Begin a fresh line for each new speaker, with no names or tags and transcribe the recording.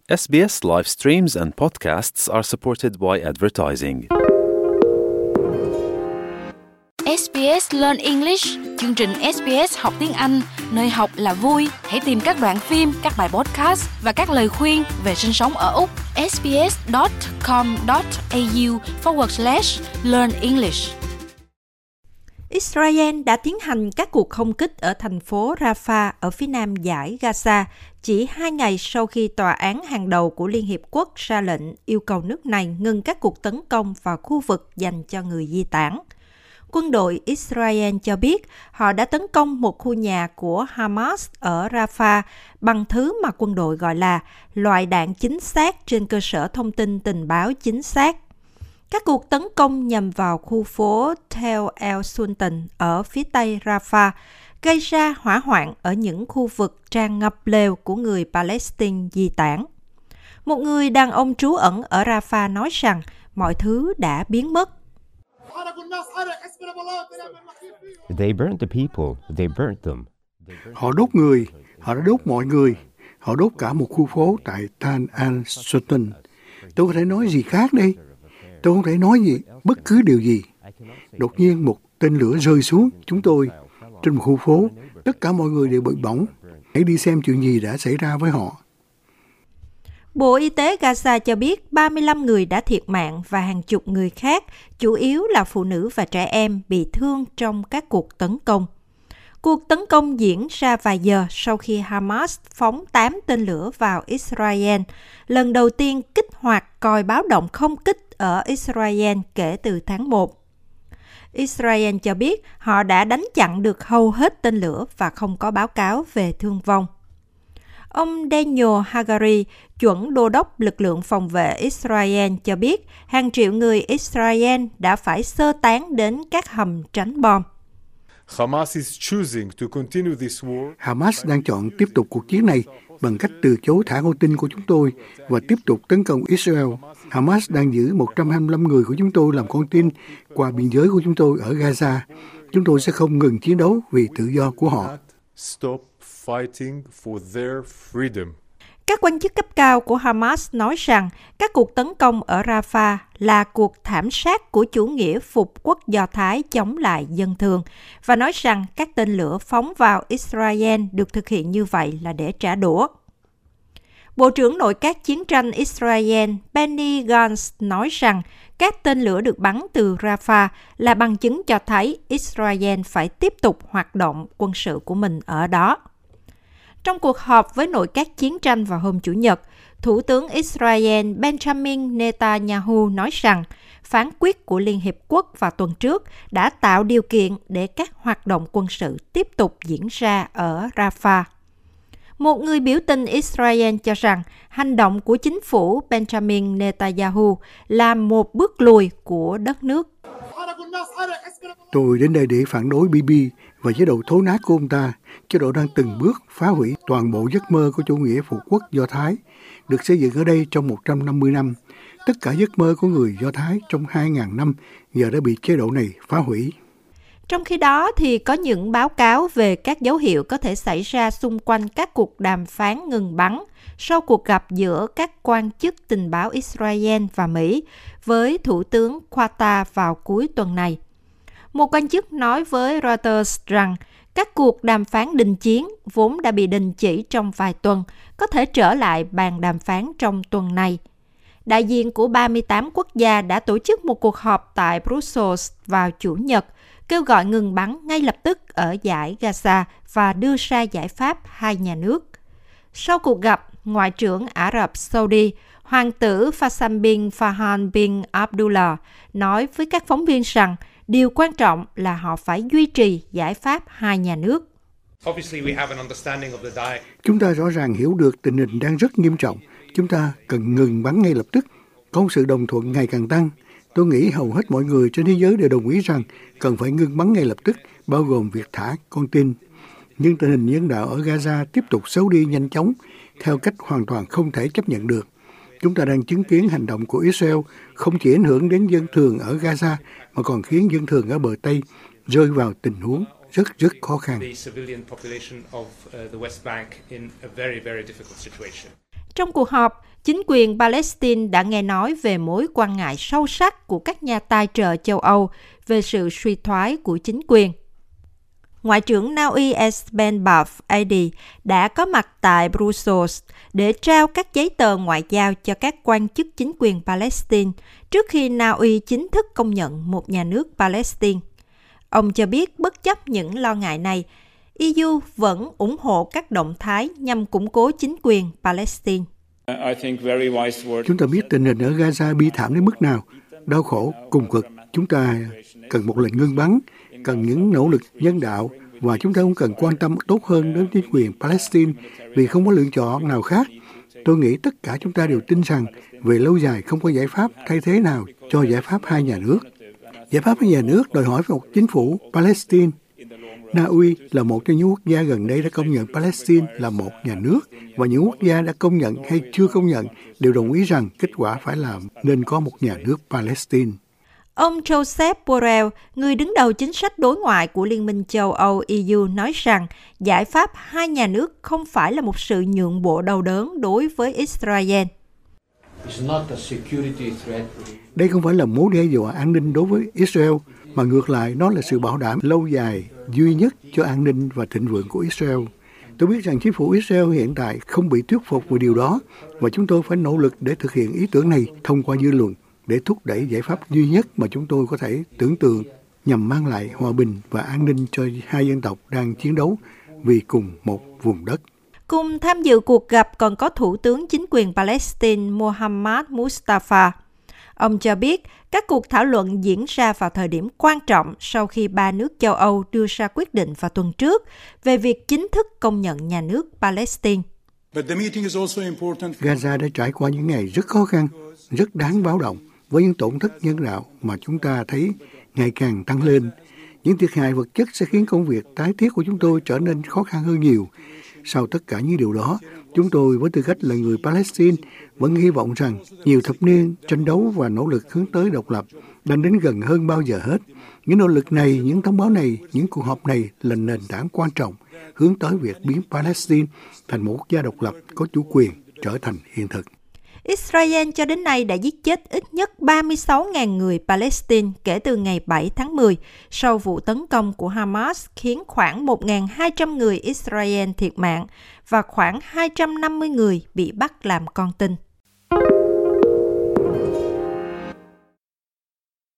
SBS live streams and podcasts are supported by advertising.
SBS Learn English, chương trình SBS học tiếng Anh, nơi học là vui. Hãy tìm các đoạn phim, các bài podcast và các lời khuyên về sinh sống ở Úc. sbs.com.au/learn English.
Israel đã tiến hành các cuộc không kích ở thành phố Rafah ở phía nam dải Gaza chỉ 2 ngày sau khi tòa án hàng đầu của Liên Hiệp Quốc ra lệnh yêu cầu nước này ngừng các cuộc tấn công vào khu vực dành cho người di tản. Quân đội Israel cho biết họ đã tấn công một khu nhà của Hamas ở Rafah bằng thứ mà quân đội gọi là loại đạn chính xác trên cơ sở thông tin tình báo chính xác. Các cuộc tấn công nhằm vào khu phố Tel El Sultan ở phía tây Rafah, gây ra hỏa hoạn ở những khu vực tràn ngập lều của người Palestine di tản. Một người đàn ông trú ẩn ở Rafah nói rằng mọi thứ đã biến mất.
They burnt the people, they burnt them.
Họ đốt người, họ đã đốt mọi người, họ đốt cả một khu phố tại Tal al-Sultan. Tôi có thể nói gì khác đây? Tôi không thể nói gì, bất cứ điều gì. Đột nhiên một tên lửa rơi xuống chúng tôi trên một khu phố. Tất cả mọi người đều bị bỏng. Hãy đi xem chuyện gì đã xảy ra với họ.
Bộ Y tế Gaza cho biết 35 người đã thiệt mạng và hàng chục người khác, chủ yếu là phụ nữ và trẻ em, bị thương trong các cuộc tấn công. Cuộc tấn công diễn ra vài giờ sau khi Hamas phóng 8 tên lửa vào Israel, lần đầu tiên kích hoạt còi báo động không kích ở Israel kể từ tháng 1. Israel cho biết họ đã đánh chặn được hầu hết tên lửa và không có báo cáo về thương vong. Ông Daniel Hagari, chuẩn đô đốc lực lượng phòng vệ Israel cho biết hàng triệu người Israel đã phải sơ tán đến các hầm tránh bom.
Hamas đang chọn tiếp tục cuộc chiến này bằng cách từ chối thả con tin của chúng tôi và tiếp tục tấn công Israel. Hamas đang giữ 125 người của chúng tôi làm con tin qua biên giới của chúng tôi ở Gaza. Chúng tôi sẽ không ngừng chiến đấu vì tự do của họ.
Các quan chức cấp cao của Hamas nói rằng các cuộc tấn công ở Rafah là cuộc thảm sát của chủ nghĩa phục quốc Do Thái chống lại dân thường và nói rằng các tên lửa phóng vào Israel được thực hiện như vậy là để trả đũa. Bộ trưởng Nội các chiến tranh Israel Benny Gantz nói rằng các tên lửa được bắn từ Rafah là bằng chứng cho thấy Israel phải tiếp tục hoạt động quân sự của mình ở đó. Trong cuộc họp với nội các chiến tranh vào hôm Chủ nhật, Thủ tướng Israel Benjamin Netanyahu nói rằng phán quyết của Liên Hiệp Quốc vào tuần trước đã tạo điều kiện để các hoạt động quân sự tiếp tục diễn ra ở Rafah. Một người biểu tình Israel cho rằng hành động của chính phủ Benjamin Netanyahu là một bước lùi của đất nước.
Tôi đến đây để phản đối Bibi và chế độ thối nát của ông ta. Chế độ đang từng bước phá hủy toàn bộ giấc mơ của chủ nghĩa phục quốc Do Thái, được xây dựng ở đây trong 150 năm. Tất cả giấc mơ của người Do Thái trong 2.000 năm giờ đã bị chế độ này phá hủy.
Trong khi đó thì có những báo cáo về các dấu hiệu có thể xảy ra xung quanh các cuộc đàm phán ngừng bắn sau cuộc gặp giữa các quan chức tình báo Israel và Mỹ với Thủ tướng Qatar vào cuối tuần này. Một quan chức nói với Reuters rằng các cuộc đàm phán đình chiến vốn đã bị đình chỉ trong vài tuần có thể trở lại bàn đàm phán trong tuần này. Đại diện của 38 quốc gia đã tổ chức một cuộc họp tại Brussels vào Chủ nhật, kêu gọi ngừng bắn ngay lập tức ở dải Gaza và đưa ra giải pháp hai nhà nước. Sau cuộc gặp, Ngoại trưởng Ả Rập Saudi, Hoàng tử Faisal bin Farhan bin Abdullah nói với các phóng viên rằng điều quan trọng là họ phải duy trì giải pháp hai nhà nước.
Chúng ta rõ ràng hiểu được tình hình đang rất nghiêm trọng. Chúng ta cần ngừng bắn ngay lập tức. Có sự đồng thuận ngày càng tăng. Tôi nghĩ hầu hết mọi người trên thế giới đều đồng ý rằng cần phải ngừng bắn ngay lập tức, bao gồm việc thả con tin. Nhưng tình hình nhân đạo ở Gaza tiếp tục xấu đi nhanh chóng, theo cách hoàn toàn không thể chấp nhận được. Chúng ta đang chứng kiến hành động của Israel không chỉ ảnh hưởng đến dân thường ở Gaza, mà còn khiến dân thường ở bờ Tây rơi vào tình huống rất khó khăn.
Trong cuộc họp, Chính quyền Palestine đã nghe nói về mối quan ngại sâu sắc của các nhà tài trợ châu Âu về sự suy thoái của chính quyền. Ngoại trưởng Na Uy Esben Baf-Adi đã có mặt tại Brussels để trao các giấy tờ ngoại giao cho các quan chức chính quyền Palestine trước khi Na Uy chính thức công nhận một nhà nước Palestine. Ông cho biết bất chấp những lo ngại này, EU vẫn ủng hộ các động thái nhằm củng cố chính quyền Palestine.
Chúng ta biết tình hình ở Gaza bi thảm đến mức nào, đau khổ, cùng cực. Chúng ta cần một lệnh ngưng bắn, cần những nỗ lực nhân đạo, và chúng ta cũng cần quan tâm tốt hơn đến chính quyền Palestine vì không có lựa chọn nào khác. Tôi nghĩ tất cả chúng ta đều tin rằng về lâu dài không có giải pháp thay thế nào cho giải pháp hai nhà nước. Giải pháp hai nhà nước đòi hỏi một chính phủ Palestine. Na Uy là một trong những quốc gia gần đây đã công nhận Palestine là một nhà nước, và những quốc gia đã công nhận hay chưa công nhận đều đồng ý rằng kết quả phải là nên có một nhà nước Palestine.
Ông Joseph Borrell, người đứng đầu chính sách đối ngoại của Liên minh châu Âu EU, nói rằng giải pháp hai nhà nước không phải là một sự nhượng bộ đau đớn đối với Israel.
Đây không phải là mối đe dọa an ninh đối với Israel, mà ngược lại nó là sự bảo đảm lâu dài duy nhất cho an ninh và thịnh vượng của Israel. Tôi biết rằng chính phủ Israel hiện tại không bị thuyết phục về điều đó, và chúng tôi phải nỗ lực để thực hiện ý tưởng này thông qua dư luận, để thúc đẩy giải pháp duy nhất mà chúng tôi có thể tưởng tượng nhằm mang lại hòa bình và an ninh cho hai dân tộc đang chiến đấu vì cùng một vùng đất.
Cùng tham dự cuộc gặp còn có Thủ tướng chính quyền Palestine Mohammad Mustafa. Ông cho biết các cuộc thảo luận diễn ra vào thời điểm quan trọng sau khi ba nước châu Âu đưa ra quyết định vào tuần trước về việc chính thức công nhận nhà nước Palestine.
Gaza đã trải qua những ngày rất khó khăn, rất đáng báo động, với những tổn thất nhân đạo mà chúng ta thấy ngày càng tăng lên. Những thiệt hại vật chất sẽ khiến công việc tái thiết của chúng tôi trở nên khó khăn hơn nhiều. Sau tất cả những điều đó, chúng tôi với tư cách là người Palestine vẫn hy vọng rằng nhiều thập niên tranh đấu và nỗ lực hướng tới độc lập đang đến gần hơn bao giờ hết. Những nỗ lực này, những thông báo này, những cuộc họp này là nền tảng quan trọng hướng tới việc biến Palestine thành một quốc gia độc lập có chủ quyền trở thành hiện thực.
Israel cho đến nay đã giết chết ít nhất 36.000 người Palestine kể từ ngày 7 tháng 10 sau vụ tấn công của Hamas khiến khoảng 1.200 người Israel thiệt mạng và khoảng 250 người bị bắt làm con tin.